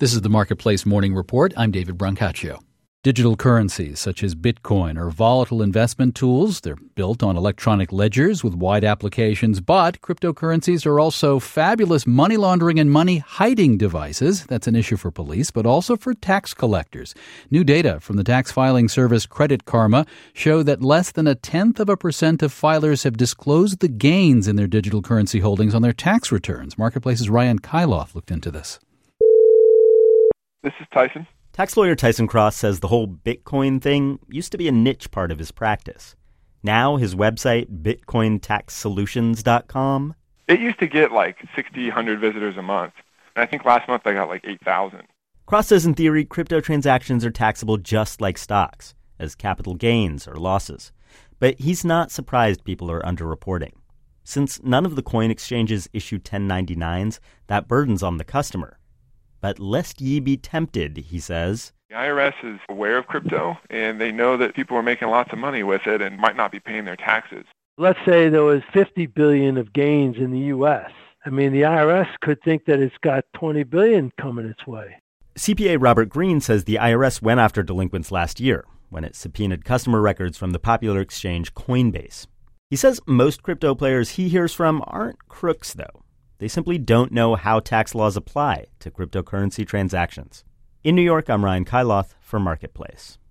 This is the Marketplace Morning Report. I'm David Brancaccio. Digital currencies such as Bitcoin are volatile investment tools. They're built on electronic ledgers with wide applications, but cryptocurrencies are also fabulous money laundering and money hiding devices. That's an issue for police, but also for tax collectors. New data from the tax filing service Credit Karma show that less than 0.1% of filers have disclosed the gains in their digital currency holdings on their tax returns. Marketplace's Ryan Kyloff looked into this. This is Tyson. Tax lawyer Tyson Cross says the whole Bitcoin thing used to be a niche part of his practice. Now his website, bitcointaxsolutions.com. It used to get like 60, 100 visitors a month. And I think last month I got like 8,000. Cross says in theory, crypto transactions are taxable just like stocks, as capital gains or losses. But he's not surprised people are underreporting. Since none of the coin exchanges issue 1099s, that burden's on the customer. But lest ye be tempted, he says. The IRS is aware of crypto, and they know that people are making lots of money with it and might not be paying their taxes. Let's say there was $50 billion of gains in the U.S. I mean, the IRS could think that it's got $20 billion coming its way. CPA Robert Green says the IRS went after delinquents last year when it subpoenaed customer records from the popular exchange Coinbase. He says most crypto players he hears from aren't crooks, though. They simply don't know how tax laws apply to cryptocurrency transactions. In New York, I'm Ryan Kyloff for Marketplace.